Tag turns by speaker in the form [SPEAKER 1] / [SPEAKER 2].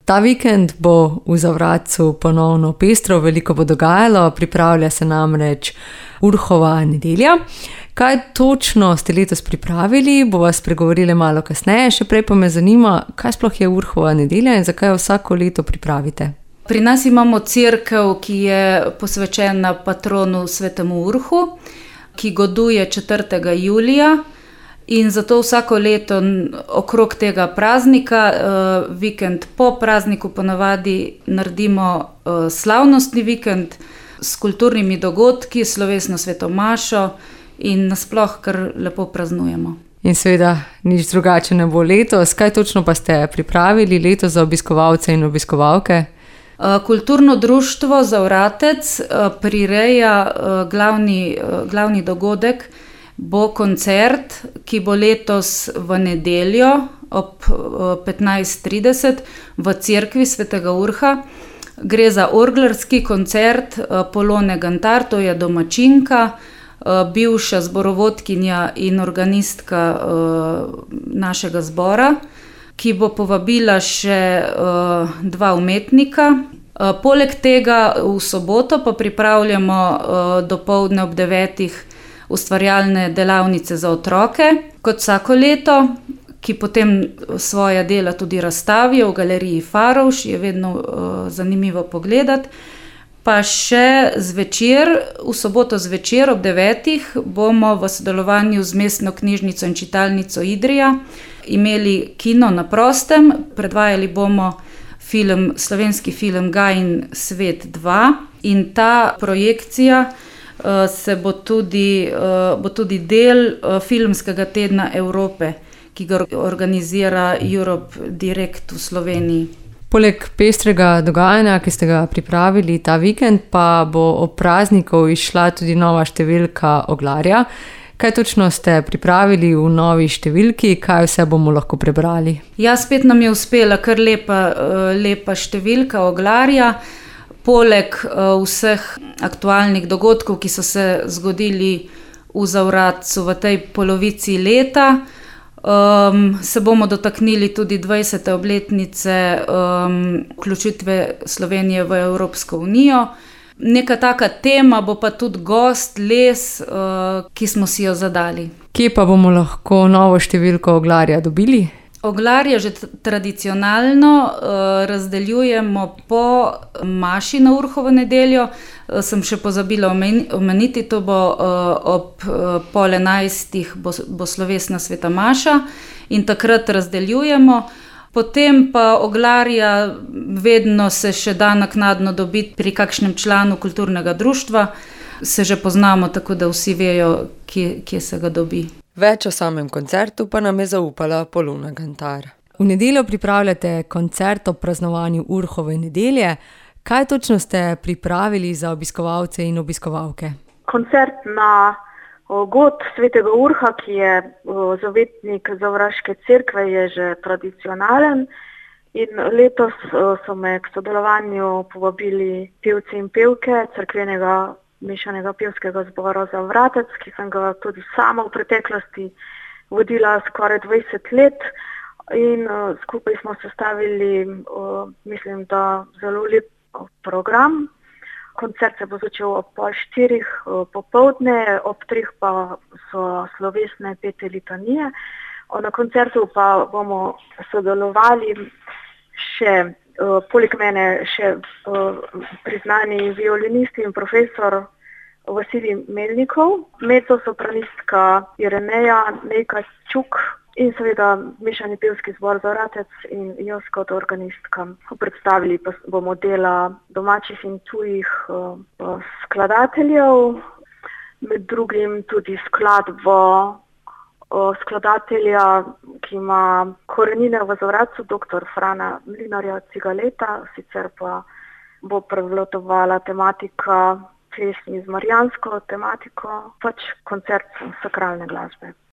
[SPEAKER 1] Ta vikend bo v Zavratcu ponovno pestro, veliko bo dogajalo, pripravlja se namreč Urhova nedelja. Kaj točno ste letos pripravili, bova spregovorili malo kasneje, še prej pa me zanima, kaj sploh je Urhova nedelja in zakaj jo vsako leto pripravite?
[SPEAKER 2] Pri nas imamo cerkev, ki je posvečena patronu svetemu Urhu, ki goduje 4. julija in zato vsako leto okrog tega praznika, vikend po prazniku ponavadi naredimo slavnostni vikend s kulturnimi dogodki, slovesno sveto mašo in nasploh kar lepo praznujemo.
[SPEAKER 1] In seveda nič drugače ne bo letos. Kaj točno pa ste pripravili letos za obiskovalce in obiskovalke?
[SPEAKER 2] Kulturno društvo Zavratec prireja glavni dogodek, bo koncert, ki bo letos v nedeljo ob 15:30 v cerkvi svetega Urha. Gre za orglarski koncert Polone Gantar, to je domačinka, bivša zborovodkinja in organistka našega zbora, ki bo povabila še 2 umetnika. Poleg tega v soboto pa pripravljamo dopoldne ob 9 ustvarjalne delavnice za otroke, kot vsako leto, ki potem svoja dela tudi razstavijo v galeriji Farovš, je vedno zanimivo pogledati. Pa še zvečer, v soboto zvečer ob 9 bomo v sodelovanju z Mestno knjižnico in čitalnico Idrija imeli kino na prostem, predvajali bomo slovenski film Gajin svet 2 in ta projekcija bo tudi del filmskega tedna Evrope, ki ga organizira Europe Direct v Sloveniji.
[SPEAKER 1] Poleg pestrega dogajanja, ki ste ga pripravili ta vikend, pa bo ob prazniku izšla tudi nova številka Oglarja. Kaj točno ste pripravili v novi številki, kaj vse bomo lahko prebrali?
[SPEAKER 2] Ja, spet nam je uspela kar lepa številka Oglarja. Poleg vseh aktualnih dogodkov, ki so se zgodili v Zavratcu v tej polovici leta, se bomo dotaknili tudi 20. obletnice vključitve Slovenije v Evropsko unijo. Neka taka tema bo pa tudi gost, les, ki smo si jo zadali.
[SPEAKER 1] Kje pa bomo lahko novo številko Oglarja dobili?
[SPEAKER 2] Oglarje že tradicionalno razdeljujemo po maši na Urhovo nedeljo. Sem še pozabila omeniti, to bo ob 10:30 bo slovesna sveta maša in takrat razdeljujemo. Potem pa Oglarja vedno se še da naknadno dobiti pri kakšnem članu kulturnega društva. Se že poznamo, tako da vsi vejo, kje se ga dobi.
[SPEAKER 1] Več o samem koncertu pa nam je zaupala Polona Gantar. V nedeljo pripravljate koncert ob praznovanju Urhove nedelje. Kaj točno ste pripravili za obiskovalce in obiskovalke?
[SPEAKER 3] Koncert na god svetega Urha, ki je zavetnik Zavraške cerkve, je že tradicionalen. In letos so me k sodelovanju povabili pevci in pevke cerkvenega mešanega pevskega zbora Zavratec, ki sem ga tudi sama v preteklosti vodila skoraj 20 let in skupaj smo sestavili, mislim, da zelo lep program. Koncert se bo začel ob 3:30 popoldne, ob 3 pa so slovesne pete litanije. Na koncertu pa bomo sodelovali še poleg mene še priznani violinist in profesor Vasilij Melnikov, mezzosopranistka Ireneja Nejkačuk in seveda mešani pevski zbor Zavratec in jaz kot organistka. Predstavili pa bomo dela domačih in tujih skladateljev, med drugim tudi skladbo skladatelja, ki ima korenine v Zavratcu, dr. Frana Mlinarja Cigaleta, sicer pa bo prevladovala tematika pesmi z marijansko tematiko, pač koncert sakralne glasbe.